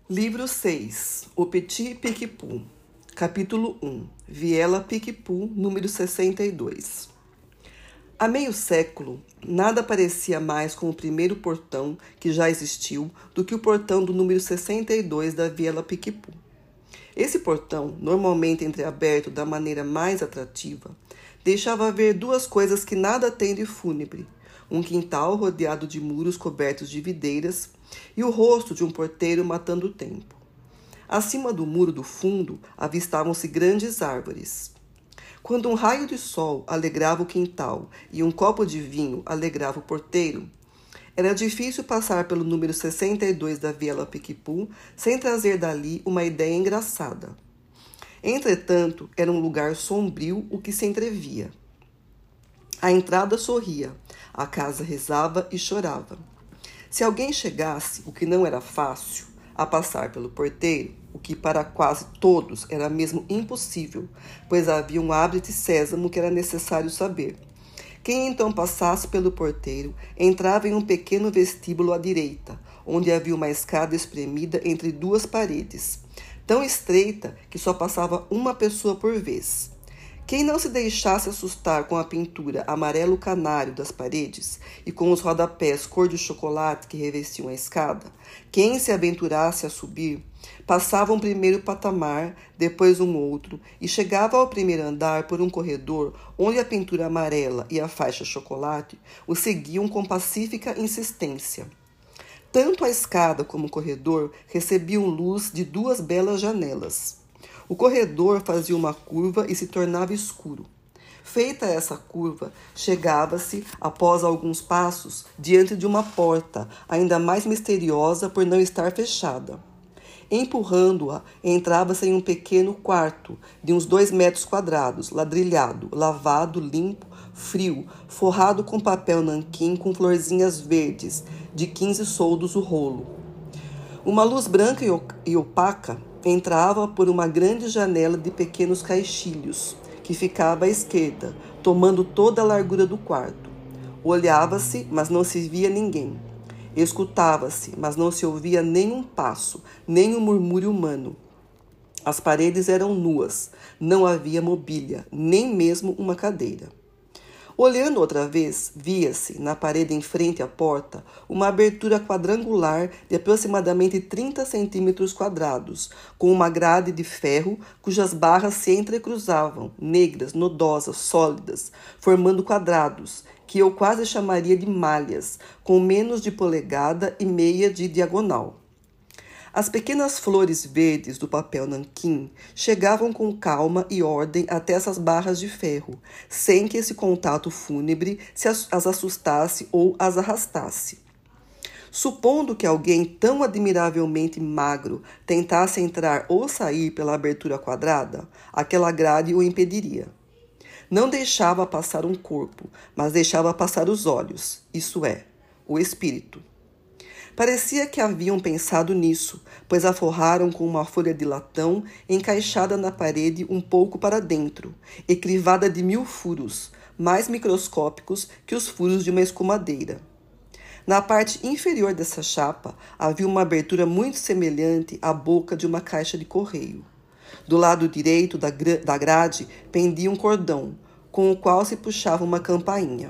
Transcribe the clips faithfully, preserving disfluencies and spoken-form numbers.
Livro seis, O Petit Piqueput, capítulo um, Viela Piqueput, número sessenta e dois. Há meio século, nada parecia mais com o primeiro portão que já existiu do que o portão do número sessenta e dois da Viela Piqueput. Esse portão, normalmente entreaberto da maneira mais atrativa, deixava ver duas coisas que nada tem de fúnebre: um quintal rodeado de muros cobertos de videiras e o rosto de um porteiro matando o tempo. Acima do muro do fundo avistavam-se grandes árvores. Quando um raio de sol alegrava o quintal e um copo de vinho alegrava o porteiro, era difícil passar pelo número sessenta e dois da Viela Piqueput sem trazer dali uma ideia engraçada. Entretanto, era um lugar sombrio o que se entrevia. A entrada sorria, a casa rezava e chorava. Se alguém chegasse, o que não era fácil, a passar pelo porteiro, o que para quase todos era mesmo impossível, pois havia um abre-te sésamo que era necessário saber. Quem então passasse pelo porteiro entrava em um pequeno vestíbulo à direita, onde havia uma escada espremida entre duas paredes, tão estreita que só passava uma pessoa por vez. Quem não se deixasse assustar com a pintura amarelo canário das paredes e com os rodapés cor de chocolate que revestiam a escada, quem se aventurasse a subir, passava um primeiro patamar, depois um outro, e chegava ao primeiro andar por um corredor onde a pintura amarela e a faixa chocolate o seguiam com pacífica insistência. Tanto a escada como o corredor recebiam luz de duas belas janelas. O corredor fazia uma curva e se tornava escuro. Feita essa curva, chegava-se, após alguns passos, diante de uma porta, ainda mais misteriosa por não estar fechada. Empurrando-a, entrava-se em um pequeno quarto, de uns dois metros quadrados, ladrilhado, lavado, limpo, frio, forrado com papel nanquim com florzinhas verdes, de quinze soldos o rolo. Uma luz branca e opaca entrava por uma grande janela de pequenos caixilhos, que ficava à esquerda, tomando toda a largura do quarto. Olhava-se, mas não se via ninguém. Escutava-se, mas não se ouvia nenhum passo, nem um murmúrio humano. As paredes eram nuas, não havia mobília, nem mesmo uma cadeira. Olhando outra vez, via-se, na parede em frente à porta, uma abertura quadrangular de aproximadamente trinta centímetros quadrados, com uma grade de ferro cujas barras se entrecruzavam, negras, nodosas, sólidas, formando quadrados, que eu quase chamaria de malhas, com menos de polegada e meia de diagonal. As pequenas flores verdes do papel nanquim chegavam com calma e ordem até essas barras de ferro, sem que esse contato fúnebre se as assustasse ou as arrastasse. Supondo que alguém tão admiravelmente magro tentasse entrar ou sair pela abertura quadrada, aquela grade o impediria. Não deixava passar um corpo, mas deixava passar os olhos, isso é, o espírito. Parecia que haviam pensado nisso, pois a forraram com uma folha de latão encaixada na parede um pouco para dentro, e crivada de mil furos, mais microscópicos que os furos de uma escumadeira. Na parte inferior dessa chapa havia uma abertura muito semelhante à boca de uma caixa de correio. Do lado direito da, da grade pendia um cordão, com o qual se puxava uma campainha.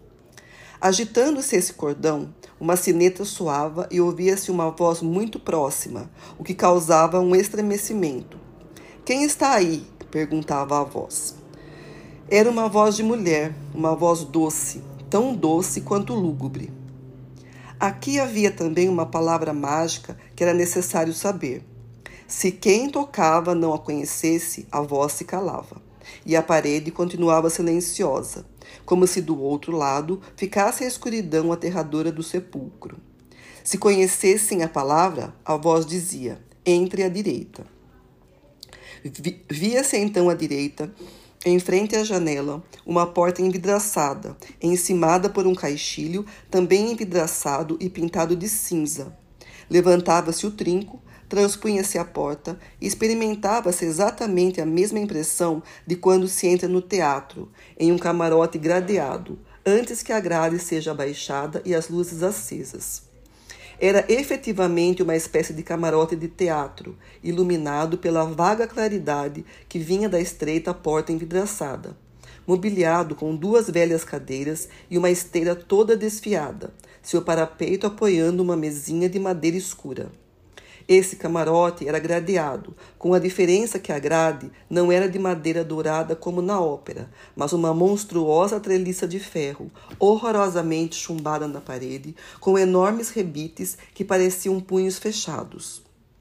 Agitando-se esse cordão, uma sineta soava e ouvia-se uma voz muito próxima, o que causava um estremecimento. — Quem está aí? Perguntava a voz. Era uma voz de mulher, uma voz doce, tão doce quanto lúgubre. Aqui havia também uma palavra mágica que era necessário saber. Se quem tocava não a conhecesse, a voz se calava, e a parede continuava silenciosa, como se do outro lado ficasse a escuridão aterradora do sepulcro. Se conhecessem a palavra, a voz dizia: entre à direita. Via-se então à direita, em frente à janela, uma porta envidraçada, encimada por um caixilho, também envidraçado e pintado de cinza. Levantava-se o trinco, transpunha-se a porta e experimentava-se exatamente a mesma impressão de quando se entra no teatro, em um camarote gradeado, antes que a grade seja abaixada e as luzes acesas. Era efetivamente uma espécie de camarote de teatro, iluminado pela vaga claridade que vinha da estreita porta envidraçada, mobiliado com duas velhas cadeiras e uma esteira toda desfiada, seu parapeito apoiando uma mesinha de madeira escura. Esse camarote era gradeado, com a diferença que a grade não era de madeira dourada como na ópera, mas uma monstruosa treliça de ferro, horrorosamente chumbada na parede, com enormes rebites que pareciam punhos fechados.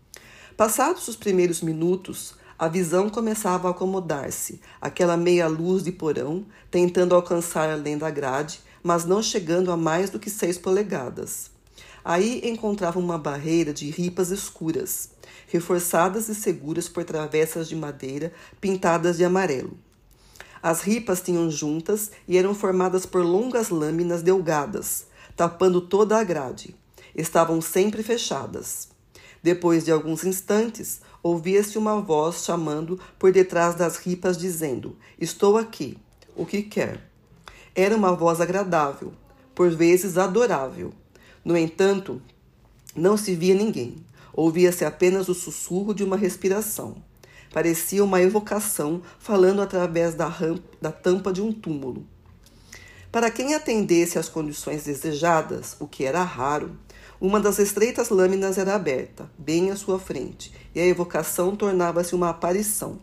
Passados os primeiros minutos, a visão começava a acomodar-se, aquela meia luz de porão, tentando alcançar além da grade, mas não chegando a mais do que seis polegadas. Aí encontrava uma barreira de ripas escuras, reforçadas e seguras por travessas de madeira pintadas de amarelo. As ripas tinham juntas e eram formadas por longas lâminas delgadas, tapando toda a grade. Estavam sempre fechadas. Depois de alguns instantes, ouvia-se uma voz chamando por detrás das ripas, dizendo: "Estou aqui. O que quer?" Era uma voz agradável, por vezes adorável. No entanto, não se via ninguém. Ouvia-se apenas o sussurro de uma respiração. Parecia uma evocação falando através da, rampa, da tampa de um túmulo. Para quem atendesse às condições desejadas, o que era raro, uma das estreitas lâminas era aberta, bem à sua frente, e a evocação tornava-se uma aparição.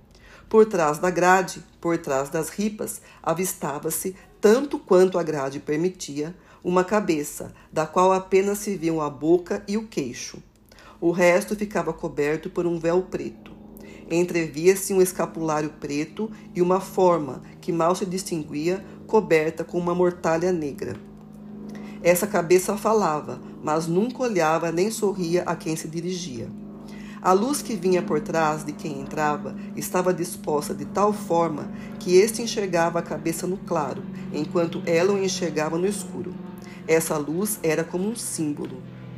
Por trás da grade, por trás das ripas, avistava-se, tanto quanto a grade permitia, uma cabeça, da qual apenas se viam a boca e o queixo. O resto ficava coberto por um véu preto. Entrevia-se um escapulário preto e uma forma, que mal se distinguia, coberta com uma mortalha negra. Essa cabeça falava, mas nunca olhava nem sorria a quem se dirigia. A luz que vinha por trás de quem entrava estava disposta de tal forma que este enxergava a cabeça no claro, enquanto ela o enxergava no escuro. Essa luz era como um símbolo.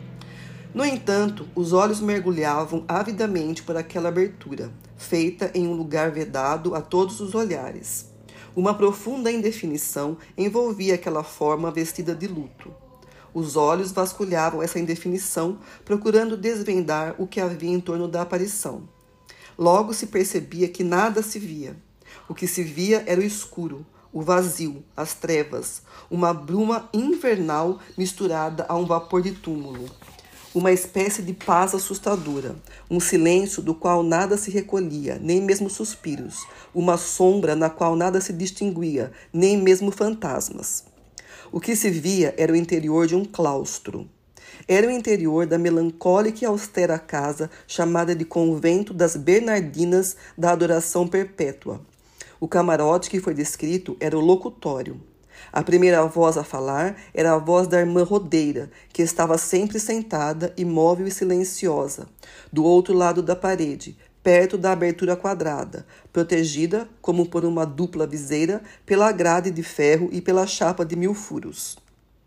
No entanto, os olhos mergulhavam avidamente por aquela abertura, feita em um lugar vedado a todos os olhares. Uma profunda indefinição envolvia aquela forma vestida de luto. Os olhos vasculhavam essa indefinição, procurando desvendar o que havia em torno da aparição. Logo se percebia que nada se via. O que se via era o escuro, o vazio, as trevas, uma bruma invernal misturada a um vapor de túmulo. Uma espécie de paz assustadora, um silêncio do qual nada se recolhia, nem mesmo suspiros, uma sombra na qual nada se distinguia, nem mesmo fantasmas. O que se via era o interior de um claustro. Era o interior da melancólica e austera casa chamada de Convento das Bernardinas da Adoração Perpétua. O camarote que foi descrito era o locutório. A primeira voz a falar era a voz da irmã Rodeira, que estava sempre sentada, imóvel e silenciosa, do outro lado da parede, perto da abertura quadrada, protegida, como por uma dupla viseira, pela grade de ferro e pela chapa de mil furos.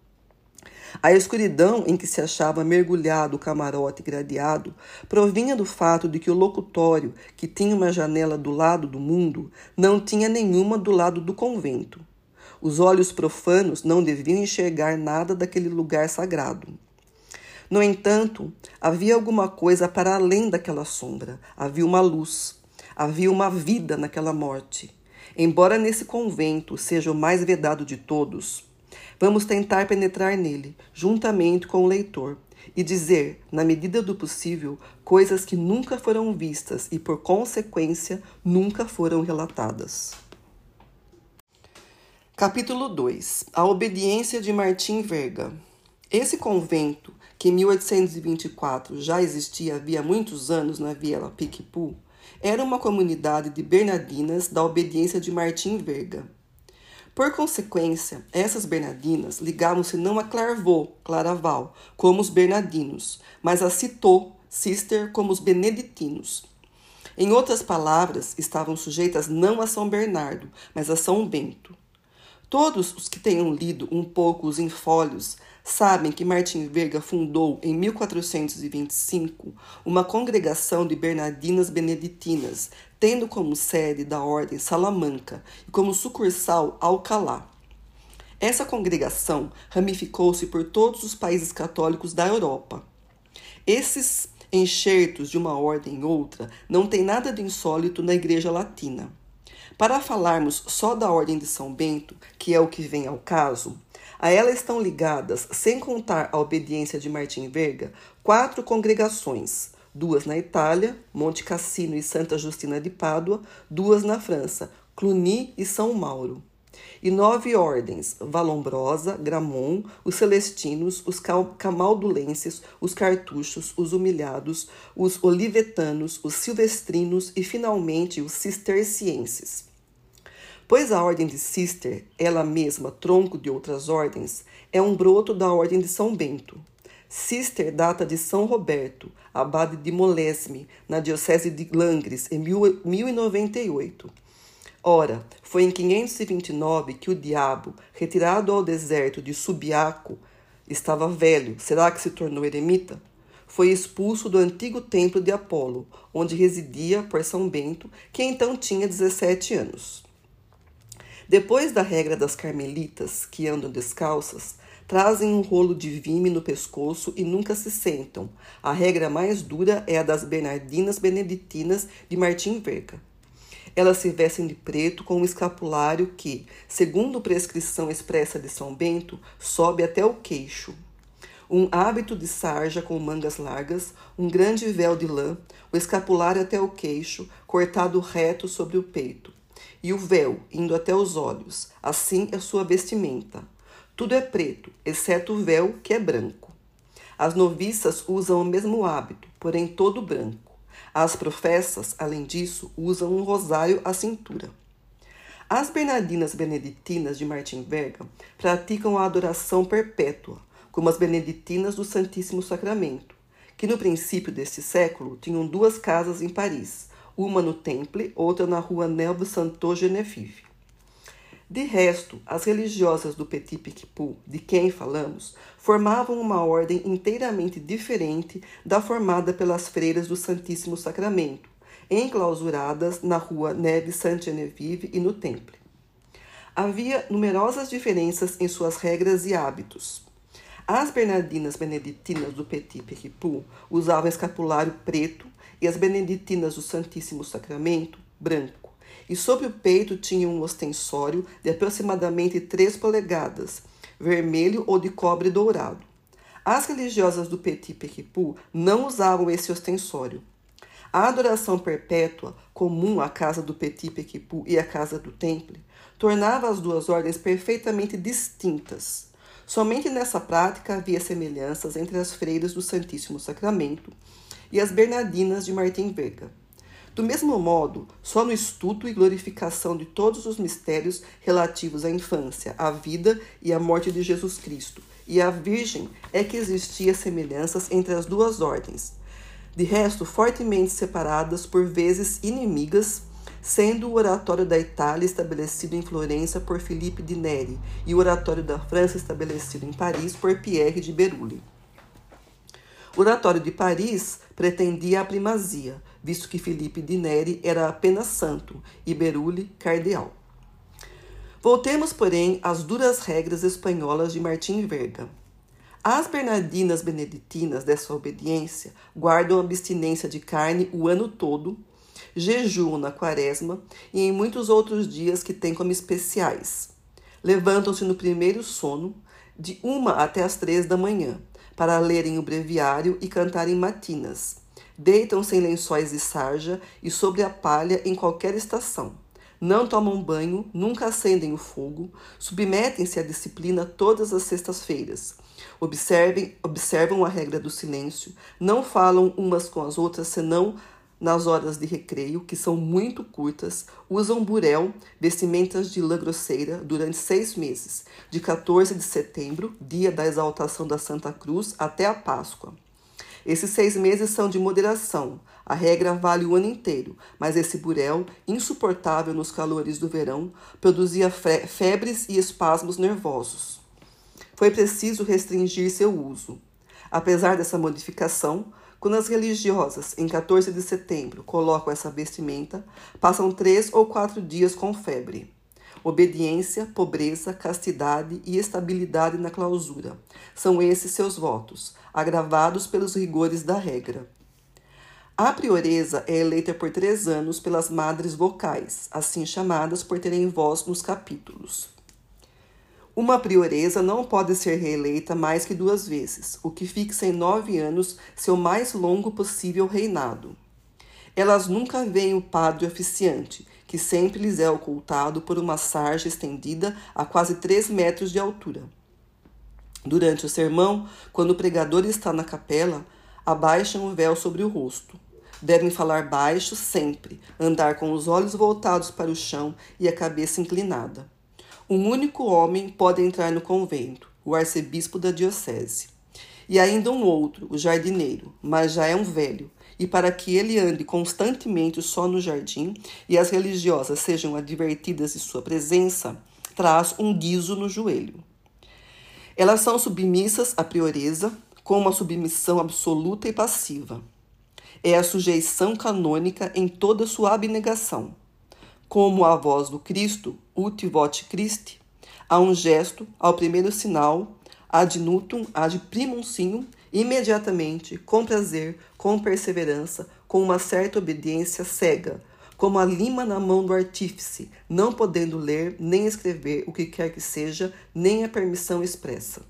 A escuridão em que se achava mergulhado o camarote gradeado provinha do fato de que o locutório, que tinha uma janela do lado do mundo, não tinha nenhuma do lado do convento. Os olhos profanos não deviam enxergar nada daquele lugar sagrado. No entanto, havia alguma coisa para além daquela sombra. Havia uma luz. Havia uma vida naquela morte. Embora nesse convento seja o mais vedado de todos, vamos tentar penetrar nele, juntamente com o leitor, e dizer, na medida do possível, coisas que nunca foram vistas e, por consequência, nunca foram relatadas. Capítulo dois. A obediência de Martim Verga. Esse convento, que em mil oitocentos e vinte e quatro já existia havia muitos anos na Viela Pique-Pú, era uma comunidade de Bernardinas da obediência de Martim Verga. Por consequência, essas Bernardinas ligavam-se não a Clairvaux, Claraval, como os Bernardinos, mas a Citeaux, Cister, como os Beneditinos. Em outras palavras, estavam sujeitas não a São Bernardo, mas a São Bento. Todos os que tenham lido um pouco os infólios sabem que Martim Verga fundou, em mil quatrocentos e vinte e cinco, uma congregação de Bernardinas Beneditinas, tendo como sede da ordem Salamanca e como sucursal Alcalá. Essa congregação ramificou-se por todos os países católicos da Europa. Esses enxertos de uma ordem em outra não têm nada de insólito na Igreja Latina. Para falarmos só da Ordem de São Bento, que é o que vem ao caso, a ela estão ligadas, sem contar a obediência de Martim Verga, quatro congregações, duas na Itália, Monte Cassino e Santa Justina de Pádua, duas na França, Cluny e São Mauro. E nove ordens, Vallombrosa, Gramont, os Celestinos, os Camaldulenses, os Cartuchos, os Humilhados, os Olivetanos, os Silvestrinos e, finalmente, os Cistercienses. Pois a ordem de Cister, ela mesma tronco de outras ordens, é um broto da ordem de São Bento. Cister data de São Roberto, abade de Molesme, na diocese de Langres, em mil e noventa e oito. Ora, foi em quinhentos e vinte e nove que o diabo, retirado ao deserto de Subiaco, estava velho, será que se tornou eremita? Foi expulso do antigo templo de Apolo, onde residia por São Bento, que então tinha dezessete anos. Depois da regra das carmelitas, que andam descalças, trazem um rolo de vime no pescoço e nunca se sentam. A regra mais dura é a das Bernardinas Beneditinas de Martim Verga. Elas se vestem de preto com um escapulário que, segundo prescrição expressa de São Bento, sobe até o queixo. Um hábito de sarja com mangas largas, um grande véu de lã, o escapulário até o queixo, cortado reto sobre o peito, e o véu indo até os olhos. Assim é sua vestimenta. Tudo é preto, exceto o véu, que é branco. As noviças usam o mesmo hábito, porém todo branco. As professas, além disso, usam um rosário à cintura. As Bernardinas Beneditinas de Martim Verga praticam a adoração perpétua, como as Beneditinas do Santíssimo Sacramento, que no princípio deste século tinham duas casas em Paris, uma no Temple, outra na rua Neuve Saint-Geneviève. De resto, as religiosas do Petit Picpus, de quem falamos, formavam uma ordem inteiramente diferente da formada pelas freiras do Santíssimo Sacramento, enclausuradas na rua Neuve Saint-Geneviève e no Temple. Havia numerosas diferenças em suas regras e hábitos. As Bernardinas Beneditinas do Petit Picpus usavam escapulário preto e as Beneditinas do Santíssimo Sacramento, branco. E sobre o peito tinha um ostensório de aproximadamente três polegadas, vermelho ou de cobre dourado. As religiosas do Petit Picpus não usavam esse ostensório. A adoração perpétua, comum à casa do Petit Picpus e à casa do Temple, tornava as duas ordens perfeitamente distintas. Somente nessa prática havia semelhanças entre as freiras do Santíssimo Sacramento e as Bernardinas de Martim Verga. Do mesmo modo, só no estudo e glorificação de todos os mistérios relativos à infância, à vida e à morte de Jesus Cristo e à Virgem é que existiam semelhanças entre as duas ordens, de resto fortemente separadas, por vezes inimigas, sendo o oratório da Itália estabelecido em Florença por Filipe de Neri e o oratório da França estabelecido em Paris por Pierre de Berulle. O oratório de Paris pretendia a primazia, visto que Filipe de Neri era apenas santo e Berulle cardeal. Voltemos, porém, às duras regras espanholas de Martim Verga. As Bernardinas Beneditinas dessa obediência guardam abstinência de carne o ano todo, jejuam na quaresma e em muitos outros dias que têm como especiais. Levantam-se no primeiro sono, de uma até as três da manhã, para lerem o breviário e cantarem matinas. Deitam-se em lençóis de sarja e sobre a palha em qualquer estação. Não tomam banho, nunca acendem o fogo, submetem-se à disciplina todas as sextas-feiras. Observem, observam a regra do silêncio, não falam umas com as outras senão nas horas de recreio, que são muito curtas, usam burel, vestimentas de lã grosseira, durante seis meses, de quatorze de setembro, dia da exaltação da Santa Cruz, até a Páscoa. Esses seis meses são de moderação. A regra vale o ano inteiro, mas esse burel, insuportável nos calores do verão, produzia febres e espasmos nervosos. Foi preciso restringir seu uso. Apesar dessa modificação, quando as religiosas, em quatorze de setembro, colocam essa vestimenta, passam três ou quatro dias com febre. Obediência, pobreza, castidade e estabilidade na clausura. São esses seus votos, agravados pelos rigores da regra. A prioresa é eleita por três anos pelas madres vocais, assim chamadas por terem voz nos capítulos. Uma prioresa não pode ser reeleita mais que duas vezes, o que fixa em nove anos seu mais longo possível reinado. Elas nunca veem o padre oficiante, que sempre lhes é ocultado por uma sarja estendida a quase três metros de altura. Durante o sermão, quando o pregador está na capela, abaixam o véu sobre o rosto. Devem falar baixo sempre, andar com os olhos voltados para o chão e a cabeça inclinada. Um único homem pode entrar no convento, o arcebispo da diocese. E ainda um outro, o jardineiro, mas já é um velho, e para que ele ande constantemente só no jardim e as religiosas sejam advertidas de sua presença, traz um guiso no joelho. Elas são submissas à prioresa, com uma submissão absoluta e passiva. É a sujeição canônica em toda sua abnegação. Como a voz do Cristo, ut voce Christi, há um gesto, ao primeiro sinal, ad nutum, ad primum signum, imediatamente, com prazer, com perseverança, com uma certa obediência cega, como a lima na mão do artífice, não podendo ler nem escrever o que quer que seja, nem a permissão expressa.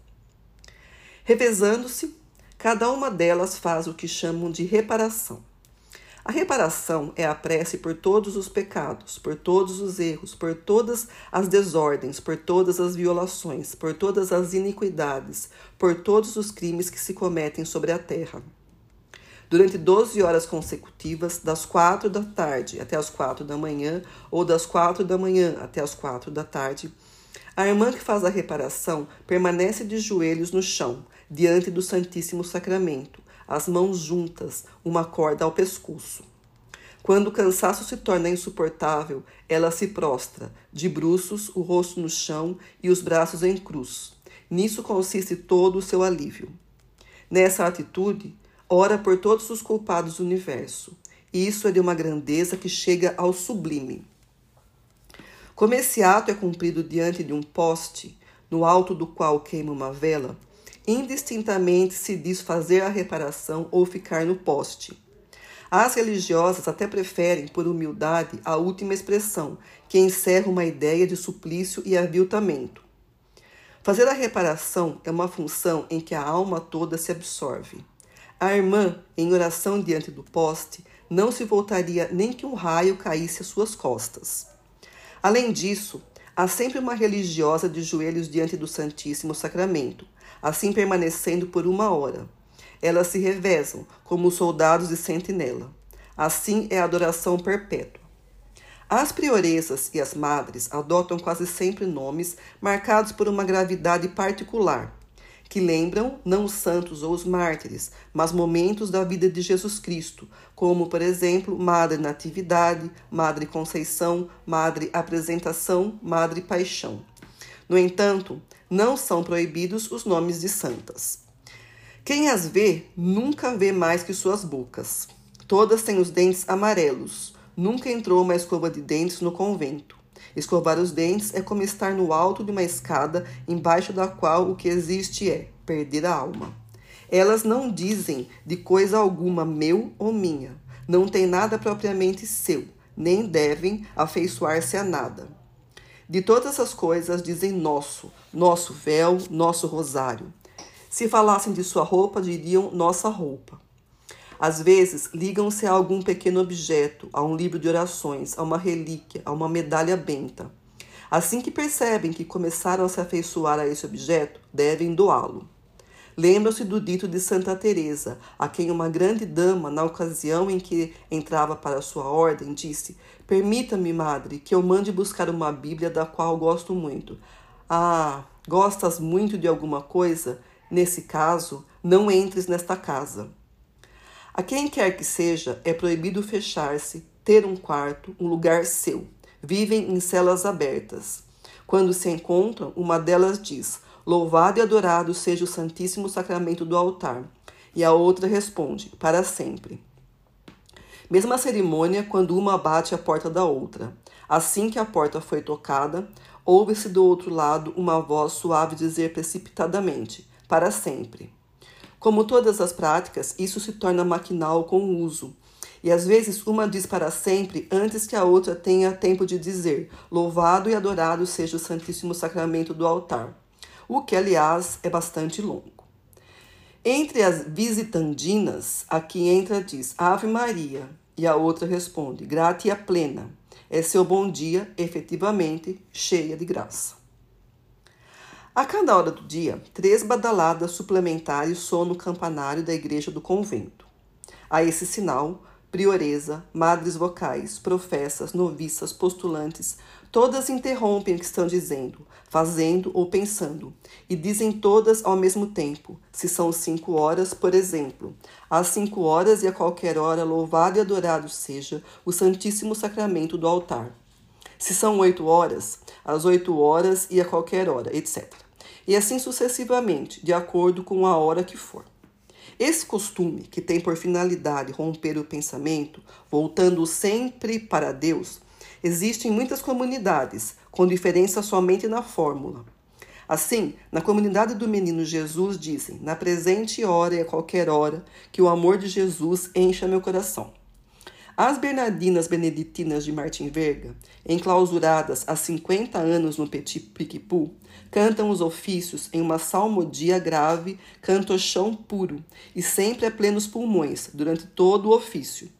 Revezando-se, cada uma delas faz o que chamam de reparação. A reparação é a prece por todos os pecados, por todos os erros, por todas as desordens, por todas as violações, por todas as iniquidades, por todos os crimes que se cometem sobre a terra. Durante doze horas consecutivas, das quatro da tarde até as quatro da manhã, ou das quatro da manhã até as quatro da tarde, a irmã que faz a reparação permanece de joelhos no chão, diante do Santíssimo Sacramento, as mãos juntas, uma corda ao pescoço. Quando o cansaço se torna insuportável, ela se prostra, de bruços, o rosto no chão e os braços em cruz. Nisso consiste todo o seu alívio. Nessa atitude, ora por todos os culpados do universo. Isso é de uma grandeza que chega ao sublime. Como esse ato é cumprido diante de um poste, no alto do qual queima uma vela, indistintamente se diz fazer a reparação ou ficar no poste. As religiosas até preferem, por humildade, a última expressão, que encerra uma ideia de suplício e aviltamento. Fazer a reparação é uma função em que a alma toda se absorve. A irmã, em oração diante do poste, não se voltaria nem que um raio caísse às suas costas. Além disso, há sempre uma religiosa de joelhos diante do Santíssimo Sacramento, assim permanecendo por uma hora. Elas se revezam, como os soldados de sentinela. Assim é a adoração perpétua. As prioresas e as madres adotam quase sempre nomes marcados por uma gravidade particular, que lembram não os santos ou os mártires, mas momentos da vida de Jesus Cristo, como, por exemplo, Madre Natividade, Madre Conceição, Madre Apresentação, Madre Paixão. No entanto, não são proibidos os nomes de santas. Quem as vê, nunca vê mais que suas bocas. Todas têm os dentes amarelos. Nunca entrou uma escova de dentes no convento. Escovar os dentes é como estar no alto de uma escada, embaixo da qual o que existe é perder a alma. Elas não dizem de coisa alguma meu ou minha. Não têm nada propriamente seu, nem devem afeiçoar-se a nada. De todas as coisas dizem nosso, nosso véu, nosso rosário. Se falassem de sua roupa, diriam nossa roupa. Às vezes, ligam-se a algum pequeno objeto, a um livro de orações, a uma relíquia, a uma medalha benta. Assim que percebem que começaram a se afeiçoar a esse objeto, devem doá-lo. Lembram-se do dito de Santa Teresa, a quem uma grande dama, na ocasião em que entrava para sua ordem, disse: "Permita-me, madre, que eu mande buscar uma Bíblia da qual gosto muito." "Ah, gostas muito de alguma coisa? Nesse caso, não entres nesta casa." A quem quer que seja, é proibido fechar-se, ter um quarto, um lugar seu. Vivem em celas abertas. Quando se encontram, uma delas diz: "Louvado e adorado seja o Santíssimo Sacramento do altar." E a outra responde: "Para sempre." Mesma cerimônia quando uma bate à porta da outra. Assim que a porta foi tocada, ouve-se do outro lado uma voz suave dizer precipitadamente: para sempre. Como todas as práticas, isso se torna maquinal com o uso. E às vezes uma diz para sempre antes que a outra tenha tempo de dizer: louvado e adorado seja o Santíssimo Sacramento do altar. O que, aliás, é bastante longo. Entre as visitandinas, a que entra diz Ave Maria, e a outra responde Gratia plena. É seu bom dia, efetivamente, cheia de graça. A cada hora do dia, três badaladas suplementares soam no campanário da igreja do convento. A esse sinal, prioresa, madres vocais, professas, noviças, postulantes, todas interrompem o que estão dizendo, fazendo ou pensando, e dizem todas ao mesmo tempo, se são cinco horas, por exemplo, às cinco horas e a qualquer hora, louvado e adorado seja o Santíssimo Sacramento do altar. Se são oito horas, às oito horas e a qualquer hora, etcétera. E assim sucessivamente, de acordo com a hora que for. Esse costume, que tem por finalidade romper o pensamento, voltando sempre para Deus, existe em muitas comunidades, com diferença somente na fórmula. Assim, na comunidade do Menino Jesus dizem, na presente hora e a qualquer hora, que o amor de Jesus encha meu coração. As Bernardinas Beneditinas de Martim Verga, enclausuradas há cinquenta anos no Petit Picpus, cantam os ofícios em uma salmodia grave, cantochão puro, e sempre a plenos pulmões, durante todo o ofício.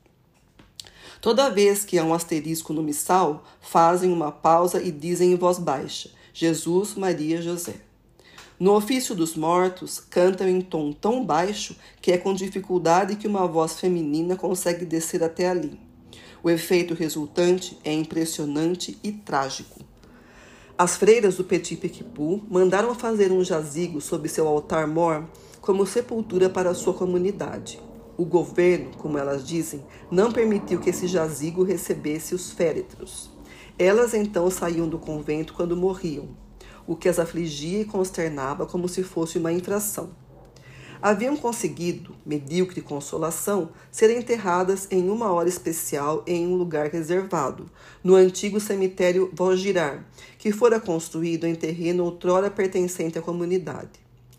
Toda vez que há um asterisco no missal, fazem uma pausa e dizem em voz baixa, Jesus, Maria, José. No ofício dos mortos, cantam em tom tão baixo que é com dificuldade que uma voz feminina consegue descer até ali. O efeito resultante é impressionante e trágico. As freiras do Petit Picpus mandaram fazer um jazigo sob seu altar-mor como sepultura para a sua comunidade. O governo, como elas dizem, não permitiu que esse jazigo recebesse os féretros. Elas então saíam do convento quando morriam, o que as afligia e consternava como se fosse uma infração. Haviam conseguido, medíocre consolação, ser enterradas em uma hora especial em um lugar reservado, no antigo cemitério Vaugirard, que fora construído em terreno outrora pertencente à comunidade.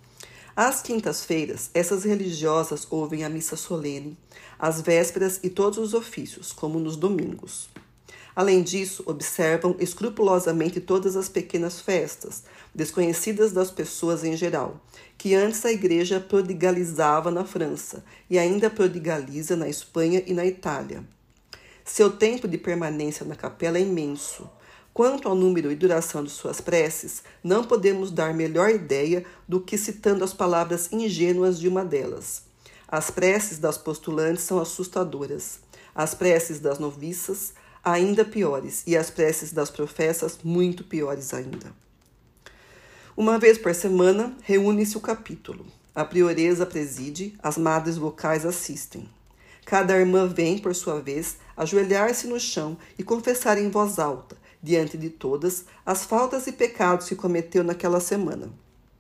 Às quintas-feiras, essas religiosas ouvem a missa solene, as vésperas e todos os ofícios, como nos domingos. Além disso, observam escrupulosamente todas as pequenas festas, desconhecidas das pessoas em geral, que antes a Igreja prodigalizava na França e ainda prodigaliza na Espanha e na Itália. Seu tempo de permanência na capela é imenso. Quanto ao número e duração de suas preces, não podemos dar melhor ideia do que citando as palavras ingênuas de uma delas. As preces das postulantes são assustadoras, as preces das noviças ainda piores, e as preces das professas muito piores ainda. Uma vez por semana, reúne-se o capítulo. A prioresa preside, as madres vocais assistem. Cada irmã vem, por sua vez, ajoelhar-se no chão e confessar em voz alta, diante de todas, as faltas e pecados que cometeu naquela semana.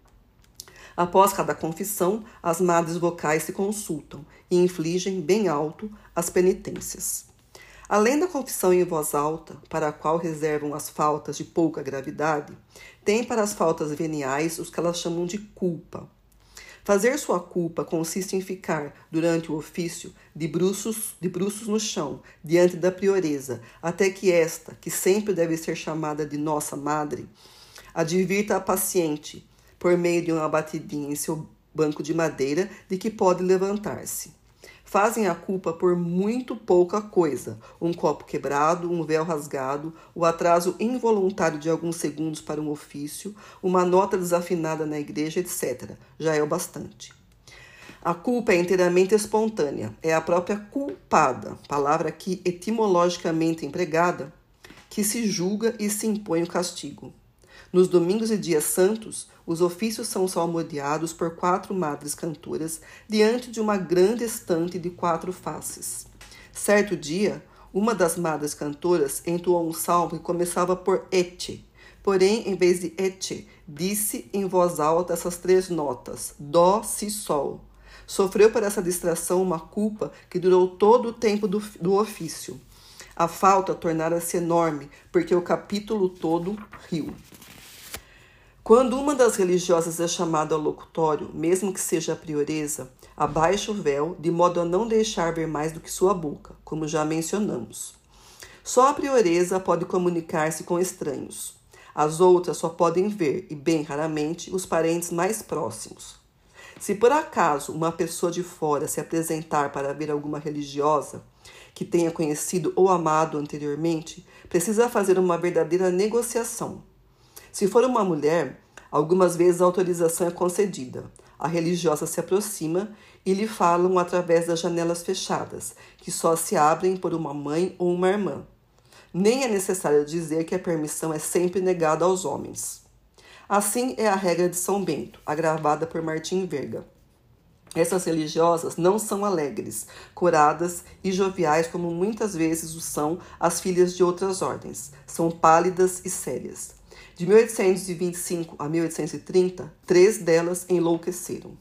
Após cada confissão, as madres vocais se consultam e infligem, bem alto, as penitências. Além da confissão em voz alta, para a qual reservam as faltas de pouca gravidade, tem para as faltas veniais os que elas chamam de culpa. Fazer sua culpa consiste em ficar, durante o ofício, de bruços, de bruços no chão, diante da prioresa, até que esta, que sempre deve ser chamada de Nossa Madre, advirta a paciente, por meio de uma batidinha em seu banco de madeira, de que pode levantar-se. Fazem a culpa por muito pouca coisa, um copo quebrado, um véu rasgado, o atraso involuntário de alguns segundos para um ofício, uma nota desafinada na igreja, etcétera. Já é o bastante. A culpa é inteiramente espontânea, é a própria culpada, palavra aqui etimologicamente empregada, que se julga e se impõe o castigo. Nos domingos e dias santos, os ofícios são salmodiados por quatro madres cantoras diante de uma grande estante de quatro faces. Certo dia, uma das madres cantoras entoou um salmo que começava por ete, porém, em vez de ete, disse em voz alta essas três notas, dó, si, sol. Sofreu por essa distração uma culpa que durou todo o tempo do, do ofício. A falta tornara-se enorme, porque o capítulo todo riu. Quando uma das religiosas é chamada ao locutório, mesmo que seja a prioresa, abaixa o véu, de modo a não deixar ver mais do que sua boca, como já mencionamos. Só a prioresa pode comunicar-se com estranhos. As outras só podem ver, e bem raramente, os parentes mais próximos. Se por acaso uma pessoa de fora se apresentar para ver alguma religiosa que tenha conhecido ou amado anteriormente, precisa fazer uma verdadeira negociação. Se for uma mulher, algumas vezes a autorização é concedida. A religiosa se aproxima e lhe falam através das janelas fechadas, que só se abrem por uma mãe ou uma irmã. Nem é necessário dizer que a permissão é sempre negada aos homens. Assim é a regra de São Bento, agravada por Martim Verga. Essas religiosas não são alegres, curadas e joviais como muitas vezes o são as filhas de outras ordens. São pálidas e sérias. De mil oitocentos e vinte e cinco a mil oitocentos e trinta, três delas enlouqueceram.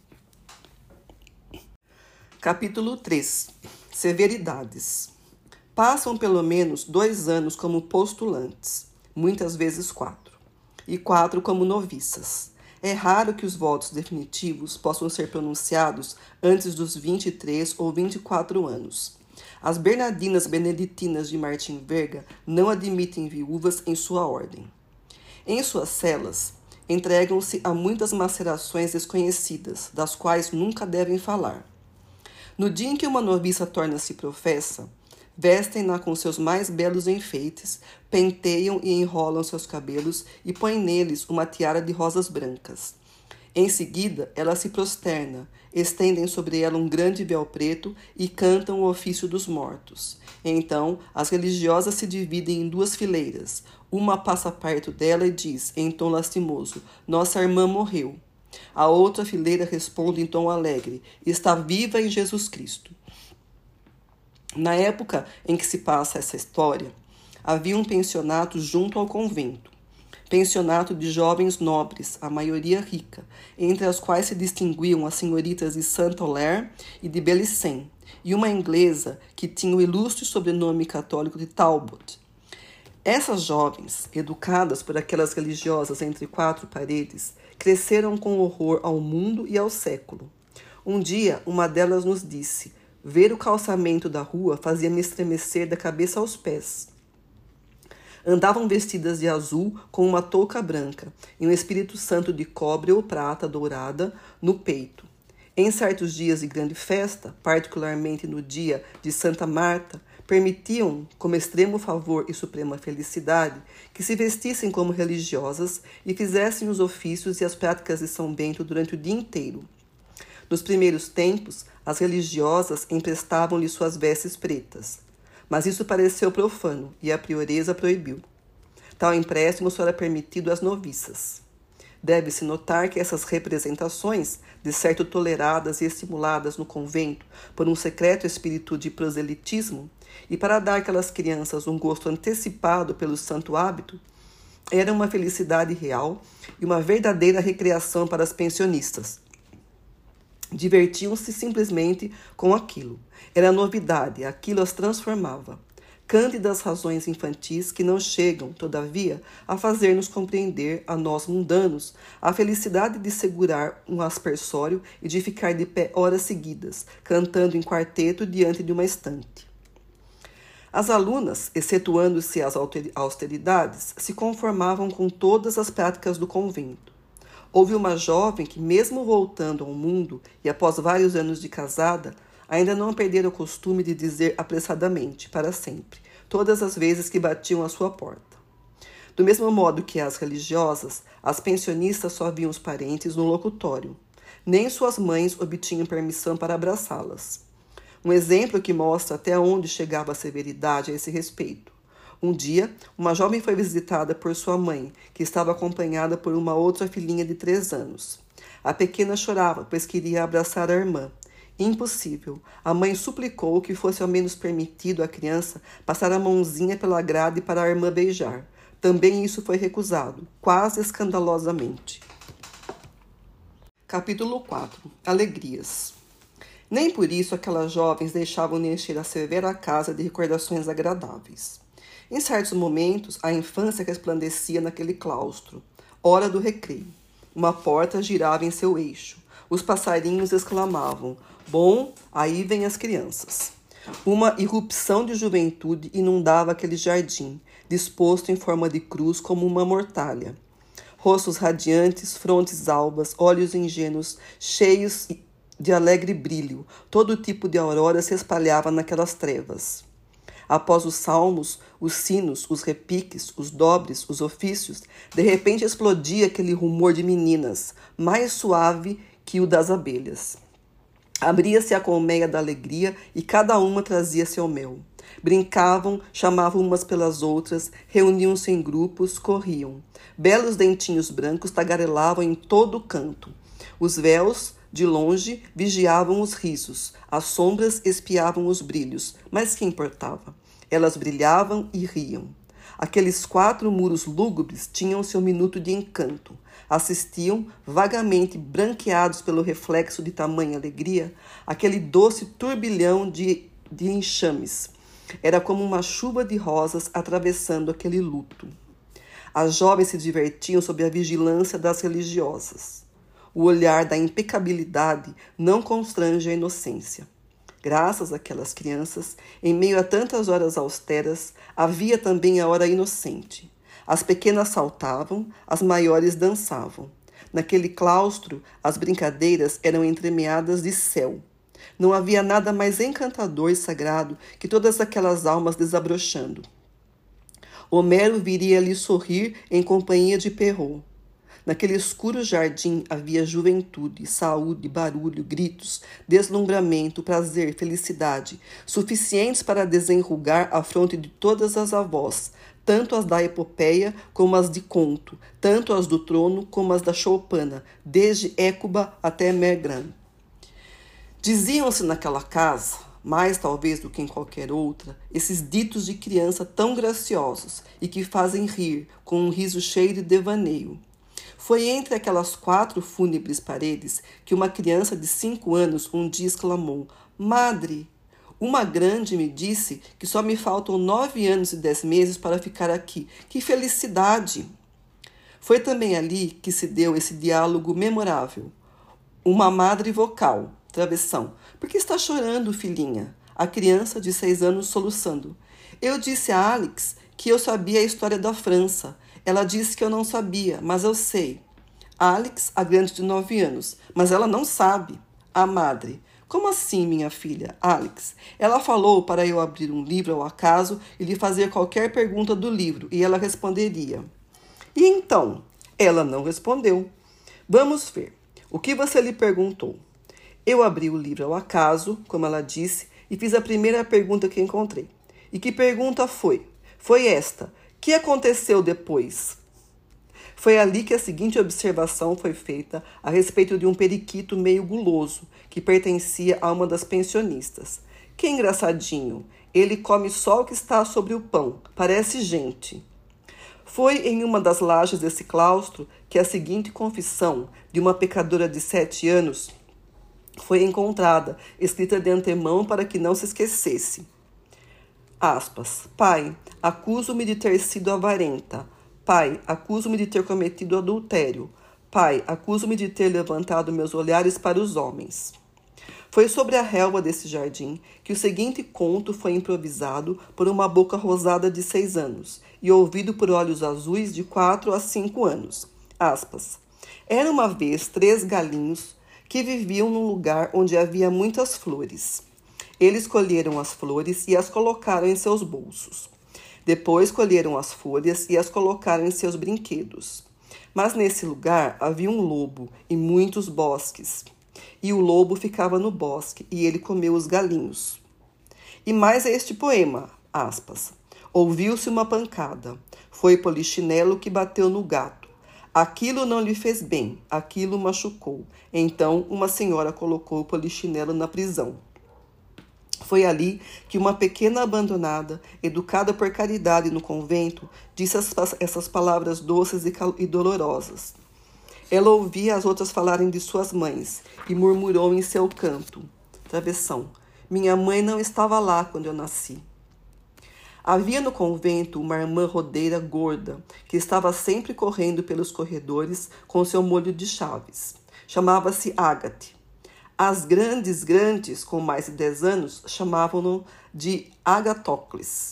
Capítulo três. Severidades. Passam pelo menos dois anos como postulantes, muitas vezes quatro, e quatro como noviças. É raro que os votos definitivos possam ser pronunciados antes dos vinte e três ou vinte e quatro anos. As Bernardinas Beneditinas de Martim Verga não admitem viúvas em sua ordem. Em suas celas, entregam-se a muitas macerações desconhecidas, das quais nunca devem falar. No dia em que uma noviça torna-se professa, vestem-na com seus mais belos enfeites, penteiam e enrolam seus cabelos e põem neles uma tiara de rosas brancas. Em seguida, ela se prosterna, estendem sobre ela um grande véu preto e cantam o ofício dos mortos. Então, as religiosas se dividem em duas fileiras. Uma passa perto dela e diz, em tom lastimoso, nossa irmã morreu. A outra fileira responde em tom alegre, está viva em Jesus Cristo. Na época em que se passa essa história, havia um pensionato junto ao convento. Pensionato de jovens nobres, a maioria rica, entre as quais se distinguiam as senhoritas de Saint-Oller e de Belicen, e uma inglesa que tinha o ilustre sobrenome católico de Talbot. Essas jovens, educadas por aquelas religiosas entre quatro paredes, cresceram com horror ao mundo e ao século. Um dia, uma delas nos disse, ver o calçamento da rua fazia-me estremecer da cabeça aos pés. Andavam vestidas de azul com uma touca branca e um Espírito Santo de cobre ou prata dourada no peito. Em certos dias de grande festa, particularmente no dia de Santa Marta, permitiam, como extremo favor e suprema felicidade, que se vestissem como religiosas e fizessem os ofícios e as práticas de São Bento durante o dia inteiro. Nos primeiros tempos, as religiosas emprestavam-lhe suas vestes pretas, mas isso pareceu profano e a prioresa proibiu. Tal empréstimo só era permitido às noviças. Deve-se notar que essas representações, de certo toleradas e estimuladas no convento por um secreto espírito de proselitismo, e para dar àquelas crianças um gosto antecipado pelo santo hábito, eram uma felicidade real e uma verdadeira recreação para as pensionistas. Divertiam-se simplesmente com aquilo. Era novidade, aquilo as transformava. Cândidas razões infantis que não chegam, todavia, a fazer-nos compreender, a nós mundanos, a felicidade de segurar um aspersório e de ficar de pé horas seguidas, cantando em quarteto diante de uma estante. As alunas, excetuando-se as austeridades, se conformavam com todas as práticas do convento. Houve uma jovem que, mesmo voltando ao mundo e após vários anos de casada, ainda não perdera o costume de dizer apressadamente, para sempre, todas as vezes que batiam à sua porta. Do mesmo modo que as religiosas, as pensionistas só viam os parentes no locutório. Nem suas mães obtinham permissão para abraçá-las. Um exemplo que mostra até onde chegava a severidade a esse respeito. Um dia, uma jovem foi visitada por sua mãe, que estava acompanhada por uma outra filhinha de três anos. A pequena chorava, pois queria abraçar a irmã. Impossível. A mãe suplicou que fosse ao menos permitido à criança passar a mãozinha pela grade para a irmã beijar. Também isso foi recusado, quase escandalosamente. Capítulo quatro. Alegrias. Nem por isso aquelas jovens deixavam de encher a severa casa de recordações agradáveis. Em certos momentos, a infância resplandecia naquele claustro. Hora do recreio. Uma porta girava em seu eixo. Os passarinhos exclamavam: "Bom, aí vêm as crianças." Uma irrupção de juventude inundava aquele jardim, disposto em forma de cruz como uma mortalha. Rostos radiantes, frontes albas, olhos ingênuos, cheios de alegre brilho, todo tipo de aurora se espalhava naquelas trevas. Após os salmos, os sinos, os repiques, os dobres, os ofícios, de repente explodia aquele rumor de meninas, mais suave que o das abelhas. Abria-se a colmeia da alegria e cada uma trazia seu mel. Brincavam, chamavam umas pelas outras, reuniam-se em grupos, corriam. Belos dentinhos brancos tagarelavam em todo o canto. Os véus, de longe, vigiavam os risos. As sombras espiavam os brilhos. Mas que importava? Elas brilhavam e riam. Aqueles quatro muros lúgubres tinham seu minuto de encanto. Assistiam, vagamente branqueados pelo reflexo de tamanha alegria, aquele doce turbilhão de, de enxames. Era como uma chuva de rosas atravessando aquele luto. As jovens se divertiam sob a vigilância das religiosas. O olhar da impecabilidade não constrange a inocência. Graças àquelas crianças, em meio a tantas horas austeras, havia também a hora inocente. As pequenas saltavam, as maiores dançavam. Naquele claustro, as brincadeiras eram entremeadas de céu. Não havia nada mais encantador e sagrado que todas aquelas almas desabrochando. Homero viria lhe sorrir em companhia de Perrault. Naquele escuro jardim havia juventude, saúde, barulho, gritos, deslumbramento, prazer, felicidade, suficientes para desenrugar a fronte de todas as avós, tanto as da epopeia como as de conto, tanto as do trono como as da choupana, desde Écuba até Mergran. Diziam-se naquela casa, mais talvez do que em qualquer outra, esses ditos de criança tão graciosos e que fazem rir com um riso cheio de devaneio. Foi entre aquelas quatro fúnebres paredes que uma criança de cinco anos um dia exclamou: "Madre, uma grande me disse que só me faltam nove anos e dez meses para ficar aqui. Que felicidade!" Foi também ali que se deu esse diálogo memorável. Uma madre vocal, travessão: "Por que está chorando, filhinha?" A criança de seis anos soluçando: "Eu disse a Alex que eu sabia a história da França. Ela disse que eu não sabia, mas eu sei." Alex, a grande de nove anos: "Mas ela não sabe." A madre: "Como assim, minha filha?" Alex: "Ela falou para eu abrir um livro ao acaso e lhe fazer qualquer pergunta do livro, e ela responderia." "E então?" "Ela não respondeu." "Vamos ver. O que você lhe perguntou?" "Eu abri o livro ao acaso, como ela disse, e fiz a primeira pergunta que encontrei." "E que pergunta foi?" "Foi esta: que aconteceu depois?" Foi ali que a seguinte observação foi feita a respeito de um periquito meio guloso, que pertencia a uma das pensionistas. "Que engraçadinho! Ele come só o que está sobre o pão. Parece gente." Foi em uma das lajes desse claustro que a seguinte confissão de uma pecadora de sete anos foi encontrada, escrita de antemão para que não se esquecesse. Aspas: "Pai, acuso-me de ter sido avarenta. Pai, acuso-me de ter cometido adultério. Pai, acuso-me de ter levantado meus olhares para os homens." Foi sobre a relva desse jardim que o seguinte conto foi improvisado por uma boca rosada de seis anos e ouvido por olhos azuis de quatro a cinco anos. Aspas: "Era uma vez três galinhos que viviam num lugar onde havia muitas flores. Eles colheram as flores e as colocaram em seus bolsos. Depois colheram as folhas e as colocaram em seus brinquedos. Mas nesse lugar havia um lobo e muitos bosques. E o lobo ficava no bosque e ele comeu os galinhos." E mais é este poema, aspas: "Ouviu-se uma pancada. Foi Polichinelo que bateu no gato. Aquilo não lhe fez bem, aquilo machucou. Então uma senhora colocou o Polichinelo na prisão." Foi ali que uma pequena abandonada, educada por caridade no convento, disse essas palavras doces e dolorosas. Ela ouvia as outras falarem de suas mães e murmurou em seu canto: Travessão. Minha mãe não estava lá quando eu nasci. Havia no convento uma irmã rodeira gorda, que estava sempre correndo pelos corredores com seu molho de chaves. Chamava-se Ágate. As grandes, grandes, com mais de dez anos, chamavam-no de Agatócles,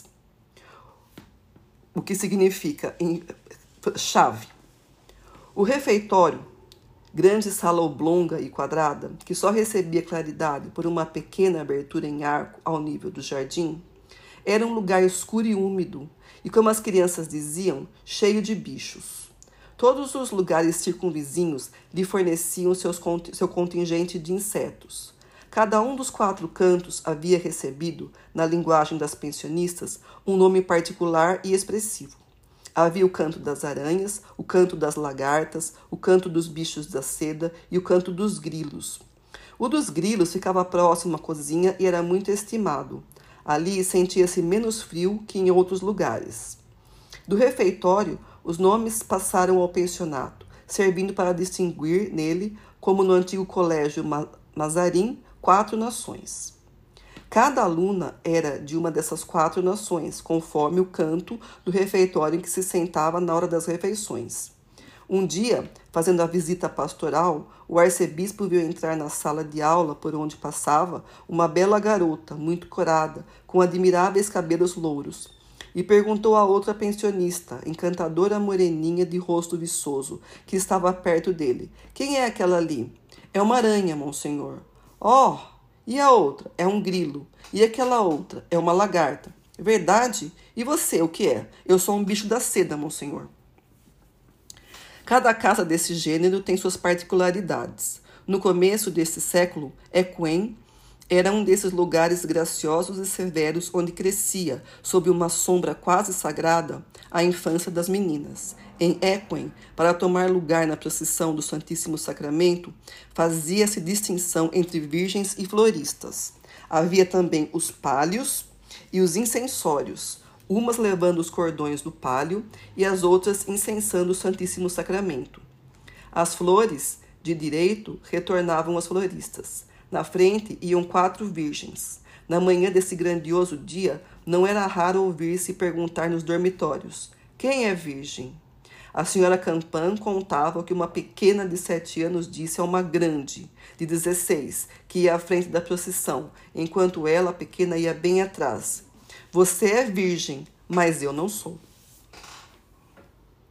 o que significa em, chave. O refeitório, grande sala oblonga e quadrada, que só recebia claridade por uma pequena abertura em arco ao nível do jardim, era um lugar escuro e úmido, e como as crianças diziam, cheio de bichos. Todos os lugares circunvizinhos lhe forneciam seus, seu contingente de insetos. Cada um dos quatro cantos havia recebido, na linguagem das pensionistas, um nome particular e expressivo. Havia o canto das aranhas, o canto das lagartas, o canto dos bichos da seda e o canto dos grilos. O dos grilos ficava próximo à cozinha e era muito estimado. Ali sentia-se menos frio que em outros lugares. Do refeitório, os nomes passaram ao pensionato, servindo para distinguir nele, como no antigo colégio Mazarim, quatro nações. Cada aluna era de uma dessas quatro nações, conforme o canto do refeitório em que se sentava na hora das refeições. Um dia, fazendo a visita pastoral, o arcebispo viu entrar na sala de aula por onde passava uma bela garota, muito corada, com admiráveis cabelos louros, e perguntou a outra pensionista, encantadora moreninha de rosto viçoso, que estava perto dele: "Quem é aquela ali?" "É uma aranha, monsenhor." "Oh! E a outra? É um grilo. E aquela outra? É uma lagarta." "Verdade? E você, o que é?" "Eu sou um bicho da seda, monsenhor." Cada casa desse gênero tem suas particularidades. No começo desse século, Équen era um desses lugares graciosos e severos onde crescia, sob uma sombra quase sagrada, a infância das meninas. Em Équen, para tomar lugar na procissão do Santíssimo Sacramento, fazia-se distinção entre virgens e floristas. Havia também os pálios e os incensórios, umas levando os cordões do pálio e as outras incensando o Santíssimo Sacramento. As flores, de direito, retornavam aos floristas. Na frente iam quatro virgens. Na manhã desse grandioso dia, não era raro ouvir-se perguntar nos dormitórios: "Quem é virgem?" A senhora Campan contava o que uma pequena de sete anos disse a uma grande, de dezesseis, que ia à frente da procissão, enquanto ela, a pequena, ia bem atrás: "Você é virgem, mas eu não sou."